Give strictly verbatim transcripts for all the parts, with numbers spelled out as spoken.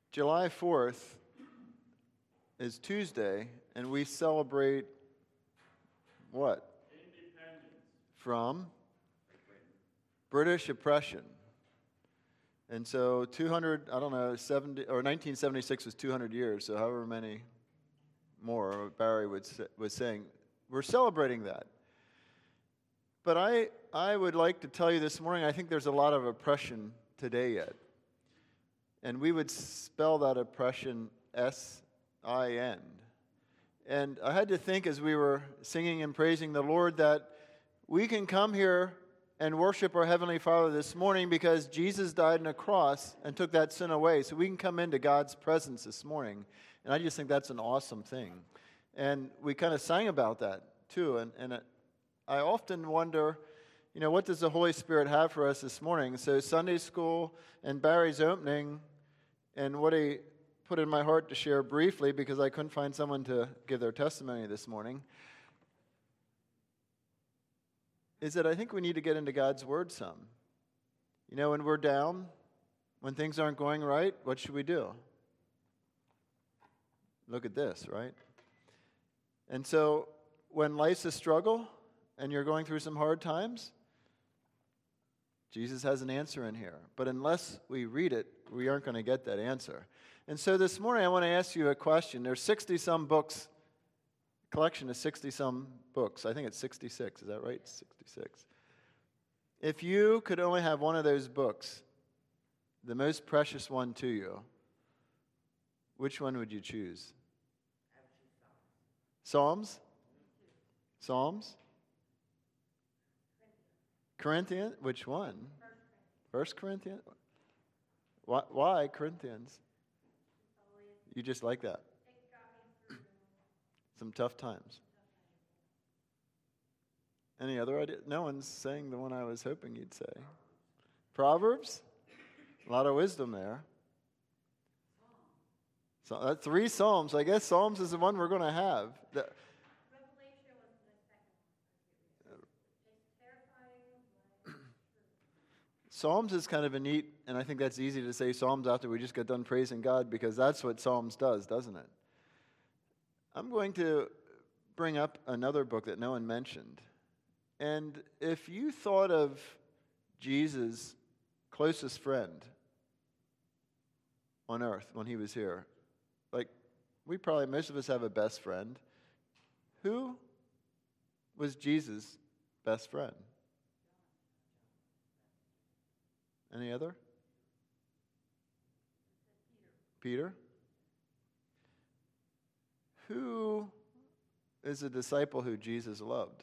July fourth is Tuesday, and we celebrate what? Independence. From British oppression. And so two hundred, I don't know, seventy or nineteen seventy-six was two hundred years, so however many more Barry would, was saying, we're celebrating that. But I, I would like to tell you this morning, I think there's a lot of oppression today yet. And we would spell that oppression S I N. And I had to think as we were singing and praising the Lord that we can come here and worship our Heavenly Father this morning because Jesus died on a cross and took that sin away. So we can come into God's presence this morning. And I just think that's an awesome thing. And we kind of sang about that too. And, and it, I often wonder, you know, what does the Holy Spirit have for us this morning? So Sunday school and Barry's opening and what he put in my heart to share briefly because I couldn't find someone to give their testimony this morning is that I think we need to get into God's Word some. You know, when we're down, when things aren't going right, what should we do? Look at this, right? And so when life's a struggle and you're going through some hard times, Jesus has an answer in here. But unless we read it, we aren't going to get that answer. And so this morning I want to ask you a question. There's sixty-some books, collection of sixty-some books. I think it's sixty-six. Is that right? sixty-six. If you could only have one of those books, the most precious one to you, which one would you choose? Psalms? Psalms? Corinthians? Which one? First Corinthians? Why, why Corinthians? You just like that? Some tough times. Any other idea? No one's saying the one I was hoping you'd say. Proverbs? A lot of wisdom there. So that's three Psalms. I guess Psalms is the one we're going to have. The, Revelation was the second one. It's terrifying, but Psalms is kind of a neat, and I think that's easy to say Psalms after we just got done praising God because that's what Psalms does, doesn't it? I'm going to bring up another book that no one mentioned. And if you thought of Jesus' closest friend on earth when he was here, like we probably, most of us have a best friend. Who was Jesus' best friend? Any other? Peter. Peter? Who is a disciple who Jesus loved?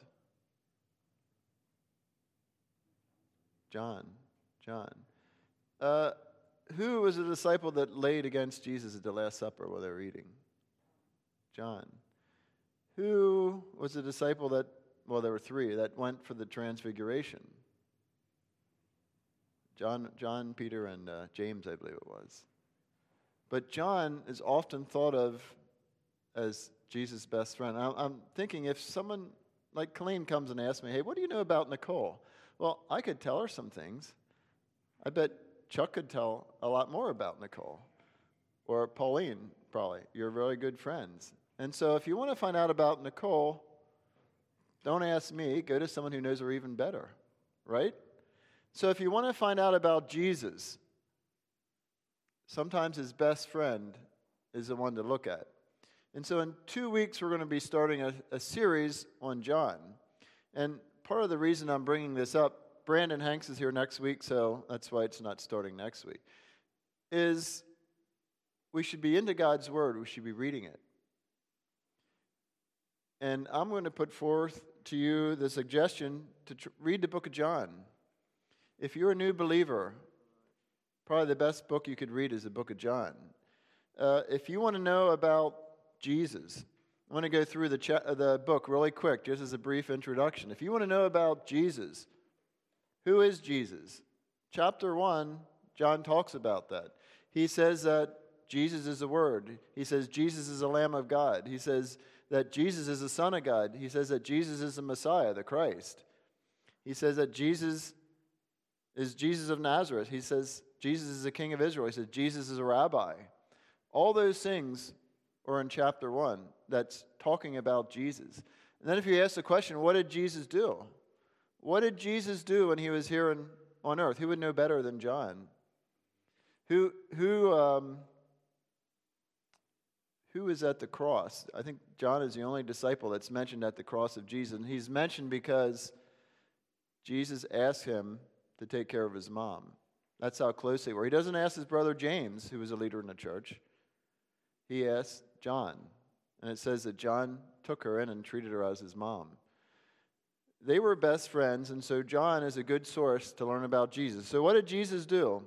John. John. Uh, who was a disciple that laid against Jesus at the Last Supper while they were eating? John. Who was a disciple that, well, there were three, that went for the transfiguration? John, John, Peter, and uh, James, I believe it was. But John is often thought of as Jesus' best friend. I'm, I'm thinking if someone like Colleen comes and asks me, hey, what do you know about Nicole? Well, I could tell her some things. I bet Chuck could tell a lot more about Nicole. Or Pauline, probably. You're very good friends. And so if you want to find out about Nicole, don't ask me. Go to someone who knows her even better. Right? So if you want to find out about Jesus, sometimes his best friend is the one to look at. And so in two weeks, we're going to be starting a, a series on John. And part of the reason I'm bringing this up, Brandon Hanks is here next week, so that's why it's not starting next week, is we should be into God's Word. We should be reading it. And I'm going to put forth to you the suggestion to tr- read the book of John. If you're a new believer, probably the best book you could read is the book of John. Uh, if you want to know about Jesus, I want to go through the, cha- the book really quick, just as a brief introduction. If you want to know about Jesus, who is Jesus? Chapter one, John talks about that. He says that Jesus is the Word. He says Jesus is the Lamb of God. He says that Jesus is the Son of God. He says that Jesus is the Messiah, the Christ. He says that Jesus is Jesus of Nazareth. He says Jesus is the King of Israel. He says Jesus is a rabbi. All those things are in chapter one that's talking about Jesus. And then if you ask the question, what did Jesus do? What did Jesus do when he was here in, on earth? Who would know better than John? Who, who, um, who is at the cross? I think John is the only disciple that's mentioned at the cross of Jesus. And he's mentioned because Jesus asked him to take care of his mom. That's how close they were. He doesn't ask his brother James, who was a leader in the church. He asked John. And it says that John took her in and treated her as his mom. They were best friends, and so John is a good source to learn about Jesus. So what did Jesus do?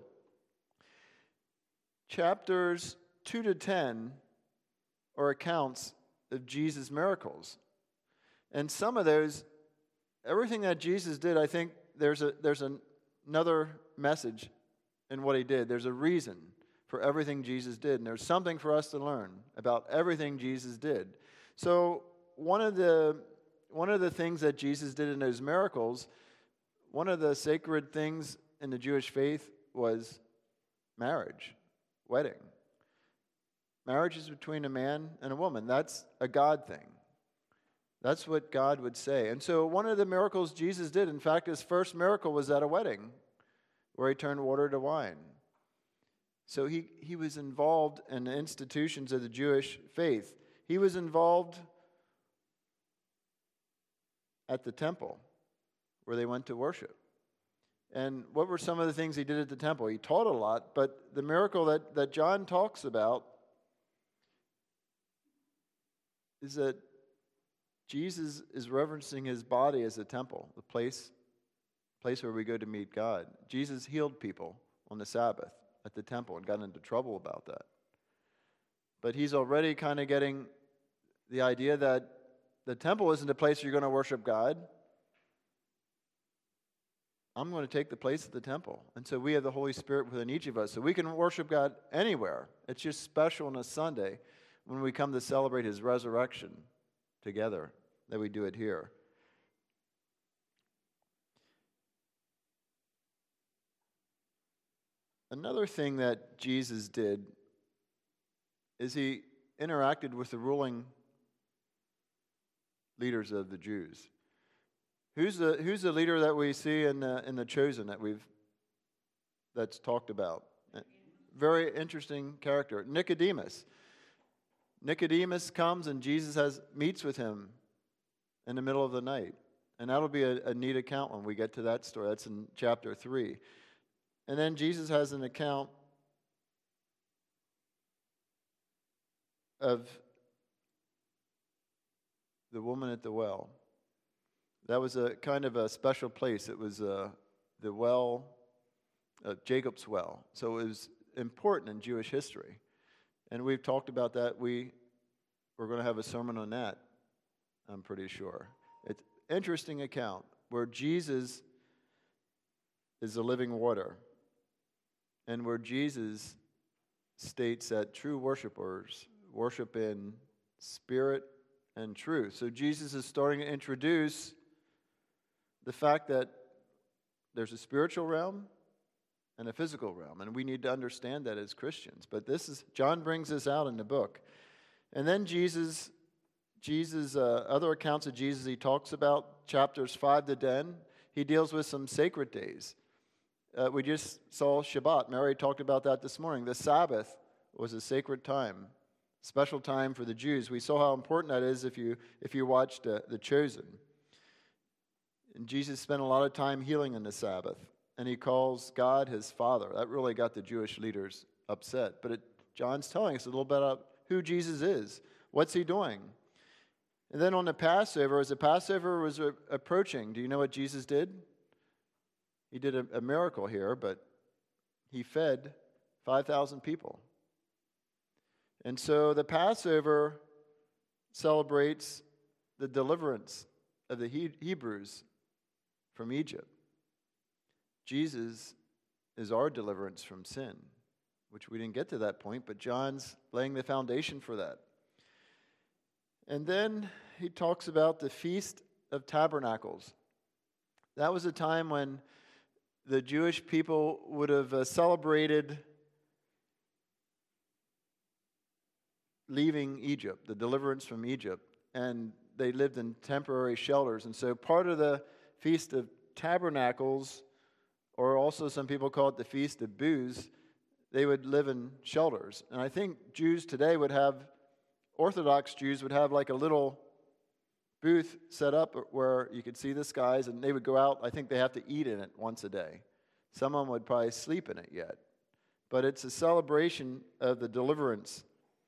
Chapters two to ten are accounts of Jesus' miracles. And some of those, everything that Jesus did, I think there's a there's an, another message in what he did. There's a reason for everything Jesus did, and there's something for us to learn about everything Jesus did. So one of the one of the things that Jesus did in those miracles, one of the sacred things in the Jewish faith was marriage, wedding. Marriage is between a man and a woman. That's a God thing. That's what God would say. And so one of the miracles Jesus did, in fact, his first miracle was at a wedding where he turned water to wine. So he, he was involved in the institutions of the Jewish faith. He was involved at the temple where they went to worship. And what were some of the things he did at the temple? He taught a lot, but the miracle that, that John talks about is that Jesus is reverencing his body as a temple, the place, place where we go to meet God. Jesus healed people on the Sabbath at the temple and got into trouble about that. But he's already kind of getting the idea that the temple isn't a place where you're going to worship God. I'm going to take the place of the temple. And so we have the Holy Spirit within each of us. So we can worship God anywhere. It's just special on a Sunday when we come to celebrate his resurrection together that we do it here. Another thing that Jesus did is he interacted with the ruling leaders of the Jews. Who's the who's the leader that we see in the, in the Chosen that we've that's talked about? Very interesting character, Nicodemus. Nicodemus comes and Jesus has meets with him in the middle of the night, and that'll be a, a neat account when we get to that story. That's in chapter three, and then Jesus has an account of the woman at the well. That was a kind of a special place. It was uh, the well, uh, Jacob's well. So it was important in Jewish history. And we've talked about that. We, we're going to have a sermon on that, I'm pretty sure. It's an interesting account where Jesus is the living water and where Jesus states that true worshipers worship in spirit and truth. So Jesus is starting to introduce the fact that there's a spiritual realm and a physical realm, and we need to understand that as Christians. But this is John brings this out in the book. And then Jesus, Jesus, uh, other accounts of Jesus he talks about, chapters five to ten, he deals with some sacred days. Uh, we just saw Shabbat. Mary talked about that this morning. The Sabbath was a sacred time, special time for the Jews. We saw how important that is if you if you watched uh, The Chosen. And Jesus spent a lot of time healing on the Sabbath, and he calls God his Father. That really got the Jewish leaders upset. But it, John's telling us a little bit about who Jesus is. What's he doing? And then on the Passover, as the Passover was a- approaching, do you know what Jesus did? He did a, a miracle here, but he fed five thousand people. And so the Passover celebrates the deliverance of the he- Hebrews from Egypt. Jesus is our deliverance from sin, which we didn't get to that point, but John's laying the foundation for that. And then he talks about the Feast of Tabernacles. That was a time when the Jewish people would have uh, celebrated leaving Egypt, the deliverance from Egypt, and they lived in temporary shelters. And so part of the Feast of Tabernacles, or also some people call it the Feast of Booths, they would live in shelters. And I think Jews today would have, Orthodox Jews would have like a little booth set up where you could see the skies, and they would go out. I think they have to eat in it once a day. Someone would probably sleep in it yet. But it's a celebration of the deliverance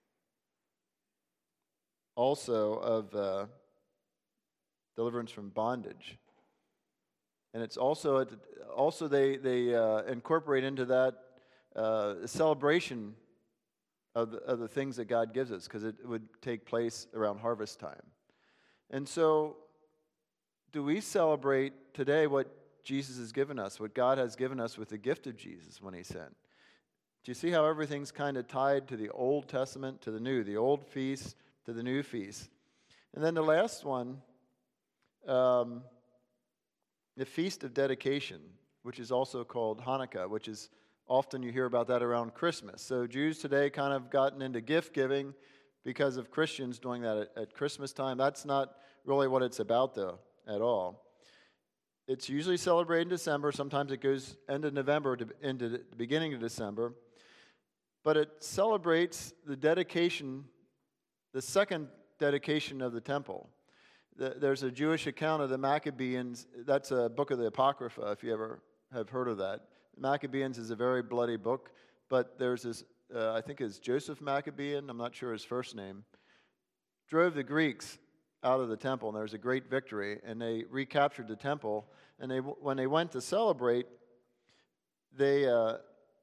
also of uh, deliverance from bondage. And it's also, a, also they, they uh, incorporate into that uh, a celebration of the, of the things that God gives us, because it would take place around harvest time. And so, do we celebrate today what Jesus has given us, what God has given us with the gift of Jesus when he sent? Do you see how everything's kind of tied to the Old Testament, to the New, the old feast to the new feast? And then the last one, um, the Feast of Dedication, which is also called Hanukkah, which is often you hear about that around Christmas. So Jews today kind of gotten into gift giving because of Christians doing that at, at Christmas time. That's not really what it's about, though, at all. It's usually celebrated in December. Sometimes it goes end of November to into the beginning of December. But it celebrates the dedication, the second dedication of the temple. The, there's a Jewish account of the Maccabees. That's a book of the Apocrypha, if you ever have heard of that. Maccabees is a very bloody book, but there's this, uh, I think it's Joseph Maccabean, I'm not sure his first name, drove the Greeks out of the temple, and there was a great victory, and they recaptured the temple, and they when they went to celebrate, they uh,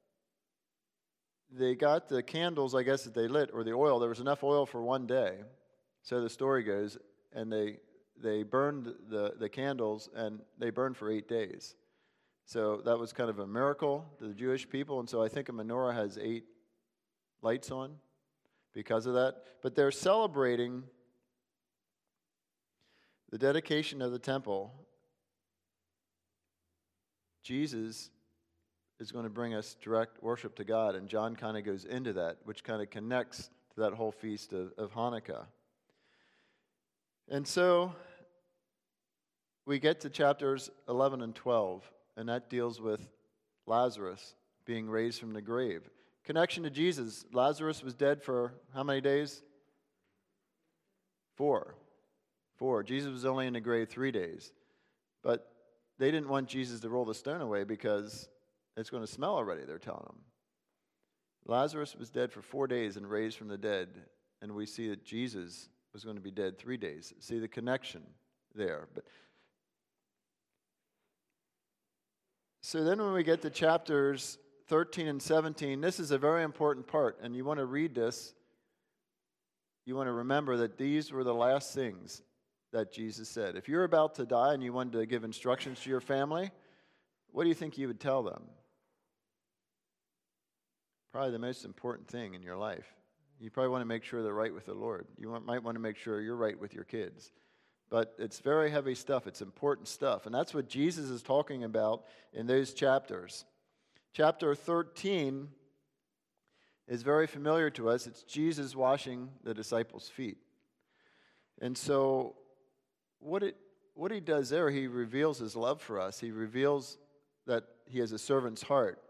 they got the candles, I guess, that they lit, or the oil. There was enough oil for one day, so the story goes, and they they burned the, the candles, and they burned for eight days. So that was kind of a miracle to the Jewish people, and so I think a menorah has eight lights on because of that. But they're celebrating the dedication of the temple. Jesus is going to bring us direct worship to God, and John kind of goes into that, which kind of connects to that whole feast of, of Hanukkah. And so we get to chapters eleven and twelve, and that deals with Lazarus being raised from the grave. Connection to Jesus. Lazarus was dead for how many days? Four. Four. Jesus was only in the grave three days. But they didn't want Jesus to roll the stone away because it's going to smell already, they're telling him. Lazarus was dead for four days and raised from the dead. And we see that Jesus was going to be dead three days. See the connection there. But so then when we get to chapters thirteen and seventeen, this is a very important part, and you want to read this. You want to remember that these were the last things that Jesus said. If you're about to die and you wanted to give instructions to your family, what do you think you would tell them? Probably the most important thing in your life. You probably want to make sure they're right with the Lord. You want, might want to make sure you're right with your kids. But it's very heavy stuff. It's important stuff. And that's what Jesus is talking about in those chapters. Chapter thirteen is very familiar to us. It's Jesus washing the disciples' feet. And so what it what he does there, he reveals his love for us. He reveals that he has a servant's heart.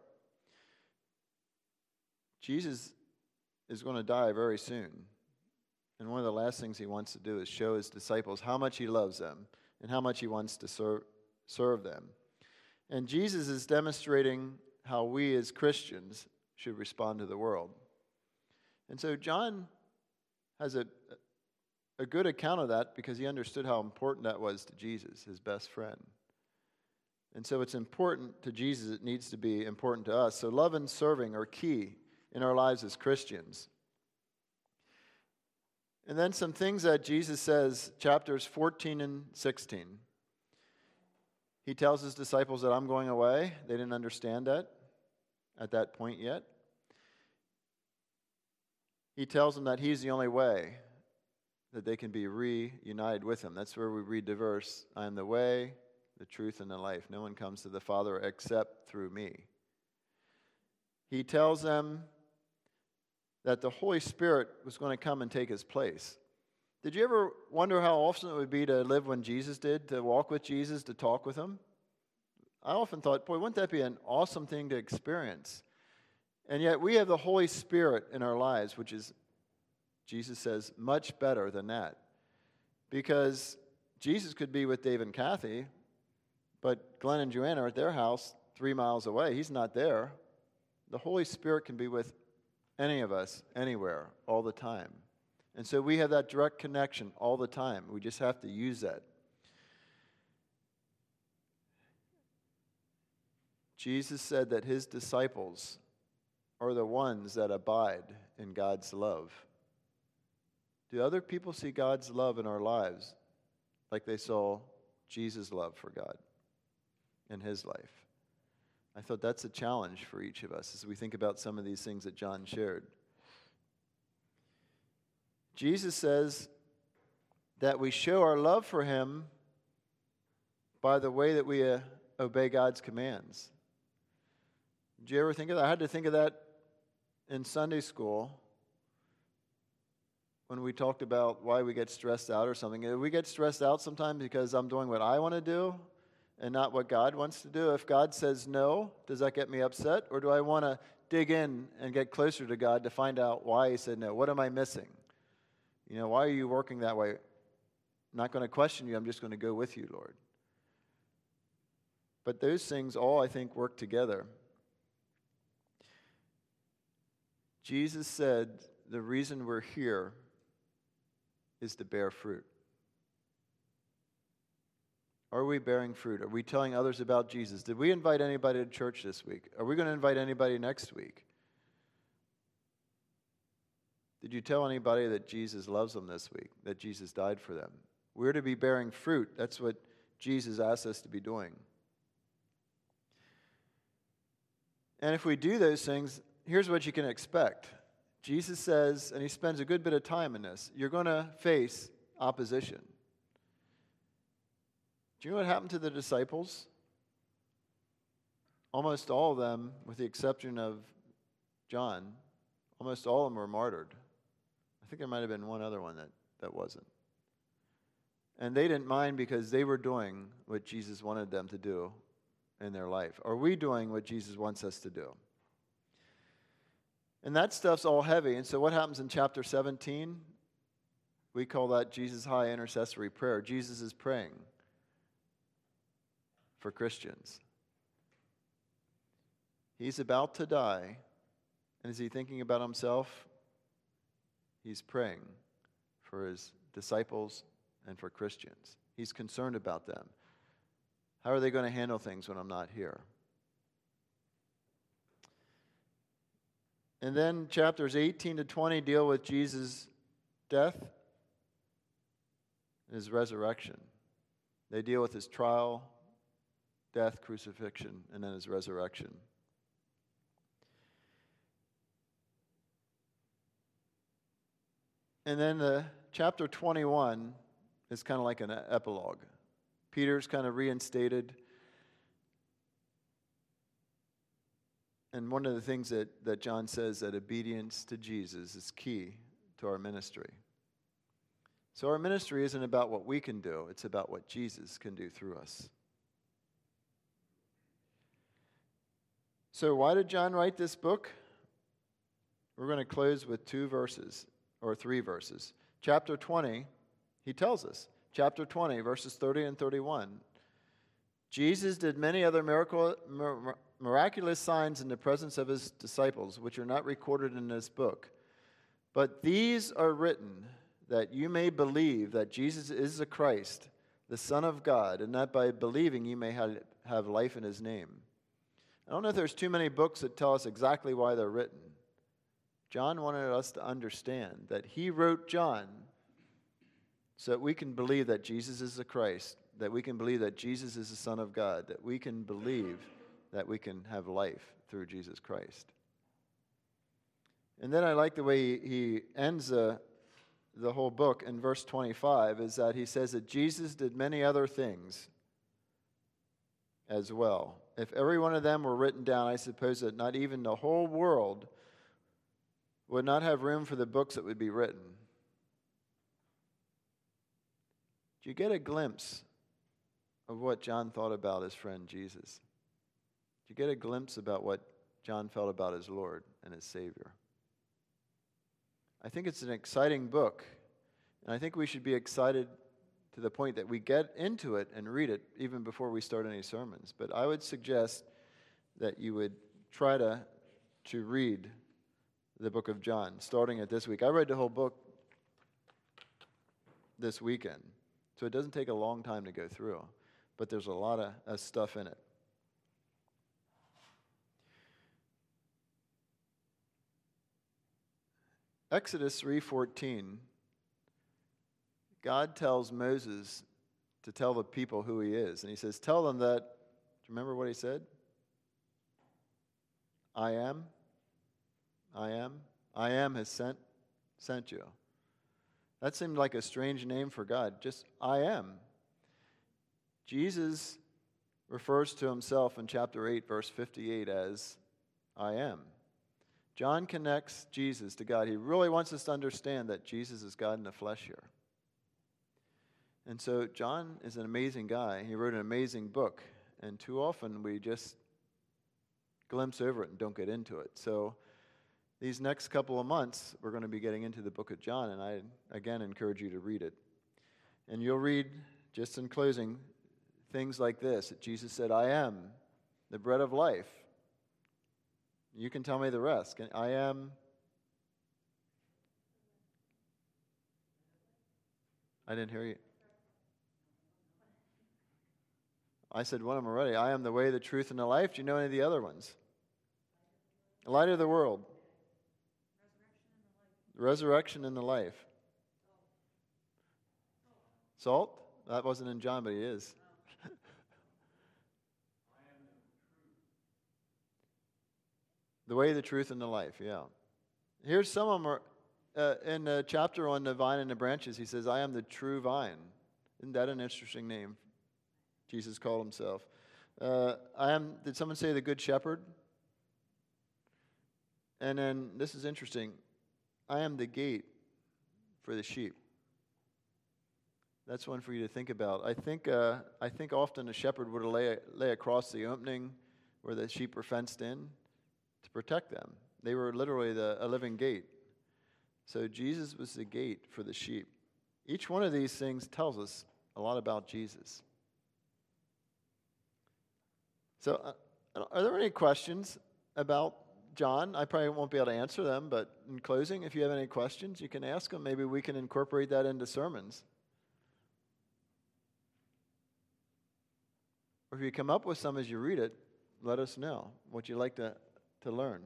Jesus is going to die very soon. And one of the last things he wants to do is show his disciples how much he loves them and how much he wants to serve, serve them. And Jesus is demonstrating how we as Christians should respond to the world. And so John has a, a good account of that because he understood how important that was to Jesus, his best friend. And so it's important to Jesus. It needs to be important to us. So love and serving are key in our lives as Christians. And then some things that Jesus says, chapters fourteen and sixteen. He tells his disciples that I'm going away. They didn't understand that at that point yet. He tells them that he's the only way that they can be reunited with him. That's where we read the verse, I am the way, the truth, and the life. No one comes to the Father except through me. He tells them that the Holy Spirit was going to come and take his place. Did you ever wonder how awesome it would be to live when Jesus did, to walk with Jesus, to talk with him? I often thought, boy, wouldn't that be an awesome thing to experience? And yet we have the Holy Spirit in our lives, which is, Jesus says, much better than that. Because Jesus could be with Dave and Kathy, but Glenn and Joanna are at their house three miles away. He's not there. The Holy Spirit can be with any of us, anywhere, all the time. And so we have that direct connection all the time. We just have to use that. Jesus said that his disciples are the ones that abide in God's love. Do other people see God's love in our lives like they saw Jesus' love for God in his life? I thought that's a challenge for each of us as we think about some of these things that John shared. Jesus says that we show our love for him by the way that we uh, obey God's commands. Did you ever think of that? I had to think of that in Sunday school when we talked about why we get stressed out or something. We get stressed out sometimes because I'm doing what I want to do and not what God wants to do. If God says no, does that get me upset? Or do I want to dig in and get closer to God to find out why he said no? What am I missing? You know, why are you working that way? I'm not going to question you. I'm just going to go with you, Lord. But those things all, I think, work together. Jesus said the reason we're here is to bear fruit. Are we bearing fruit? Are we telling others about Jesus? Did we invite anybody to church this week? Are we going to invite anybody next week? Did you tell anybody that Jesus loves them this week, that Jesus died for them? We're to be bearing fruit. That's what Jesus asked us to be doing. And if we do those things, here's what you can expect. Jesus says, and he spends a good bit of time in this, you're going to face opposition. Do you know what happened to the disciples? Almost all of them, with the exception of John, almost all of them were martyred. I think there might have been one other one that, that wasn't. And they didn't mind because they were doing what Jesus wanted them to do in their life. Are we doing what Jesus wants us to do? And that stuff's all heavy. And so what happens in chapter seventeen? We call that Jesus' high intercessory prayer. Jesus is praying for Christians. He's about to die. And is he thinking about himself? He's praying for his disciples and for Christians. He's concerned about them. How are they going to handle things when I'm not here? And then chapters eighteen to twenty deal with Jesus' death and his resurrection. They deal with his trial, death, crucifixion, and then his resurrection. And then the chapter twenty-one is kind of like an epilogue. Peter's kind of reinstated. And one of the things that, that John says that obedience to Jesus is key to our ministry. So our ministry isn't about what we can do. It's about what Jesus can do through us. So why did John write this book? We're going to close with two verses, or three verses. Chapter twenty, he tells us. Chapter twenty, verses thirty and thirty-one. Jesus did many other miracle, mir- miraculous signs in the presence of his disciples, which are not recorded in this book. But these are written that you may believe that Jesus is the Christ, the Son of God, and that by believing you may have, have life in his name. I don't know if there's too many books that tell us exactly why they're written. John wanted us to understand that he wrote John so that we can believe that Jesus is the Christ, that we can believe that Jesus is the Son of God, that we can believe that we can have life through Jesus Christ. And then I like the way he, he ends the, the whole book in verse twenty-five, is that he says that Jesus did many other things as well. If every one of them were written down, I suppose that not even the whole world would not have room for the books that would be written. Do you get a glimpse of what John thought about his friend Jesus? Do you get a glimpse about what John felt about his Lord and his Savior? I think it's an exciting book, and I think we should be excited to the point that we get into it and read it even before we start any sermons. But I would suggest that you would try to, to read the book of John, starting at this week. I read the whole book this weekend, so it doesn't take a long time to go through, but there's a lot of uh, stuff in it. Exodus three fourteen, God tells Moses to tell the people who he is. And he says, tell them that, do you remember what he said? I am, I am, I am has sent, sent you. That seemed like a strange name for God, just I am. Jesus refers to himself in chapter eight, verse fifty-eight as I am. John connects Jesus to God. He really wants us to understand that Jesus is God in the flesh here. And so John is an amazing guy. He wrote an amazing book. And too often we just glimpse over it and don't get into it. So these next couple of months, we're going to be getting into the book of John. And I, again, encourage you to read it. And you'll read, just in closing, things like this. That Jesus said, I am the bread of life. You can tell me the rest. I am. I didn't hear you. I said one of them already. I am the way, the truth, and the life. Do you know any of the other ones? The light of the world. The resurrection and the life. Salt? That wasn't in John, but he is. The way, the truth, and the life, yeah. Here's some of them. Are, uh, in the chapter on the vine and the branches, he says, I am the true vine. Isn't that an interesting name? Jesus called himself. Uh, I am, did someone say the good shepherd? And then, this is interesting. I am the gate for the sheep. That's one for you to think about. I think uh, I think often a shepherd would lay, lay across the opening where the sheep were fenced in to protect them. They were literally the, a living gate. So Jesus was the gate for the sheep. Each one of these things tells us a lot about Jesus. So uh, are there any questions about John? I probably won't be able to answer them, but in closing, if you have any questions, you can ask them. Maybe we can incorporate that into sermons. Or if you come up with some as you read it, let us know what you'd like to to learn.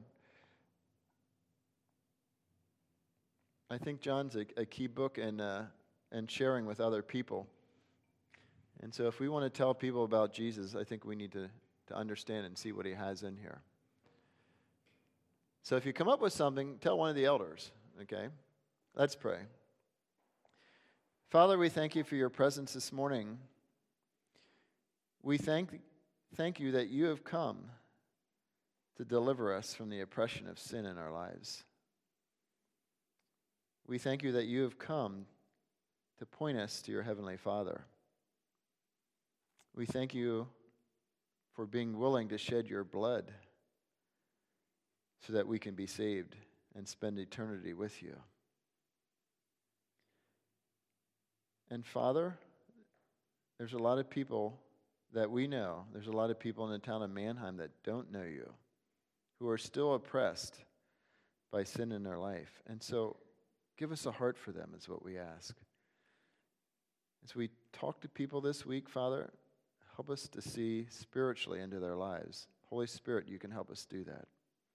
I think John's a, a key book in, uh, in sharing with other people. And so if we want to tell people about Jesus, I think we need to, to understand and see what he has in here. So if you come up with something, tell one of the elders, okay? Let's pray. Father, we thank you for your presence this morning. We thank, thank you that you have come to deliver us from the oppression of sin in our lives. We thank you that you have come to point us to your Heavenly Father. We thank you for being willing to shed your blood so that we can be saved and spend eternity with you. And Father, there's a lot of people that we know, there's a lot of people in the town of Mannheim that don't know you, who are still oppressed by sin in their life. And so give us a heart for them is what we ask. As we talk to people this week, Father, help us to see spiritually into their lives. Holy Spirit, you can help us do that.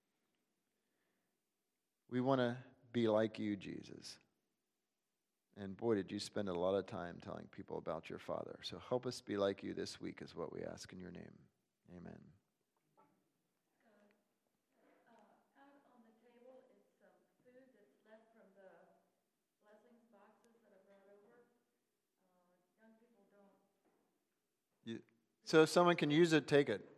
We want to be like you, Jesus. And boy, did you spend a lot of time telling people about your Father. So help us be like you this week is what we ask in your name. Amen. So if someone can use it, take it.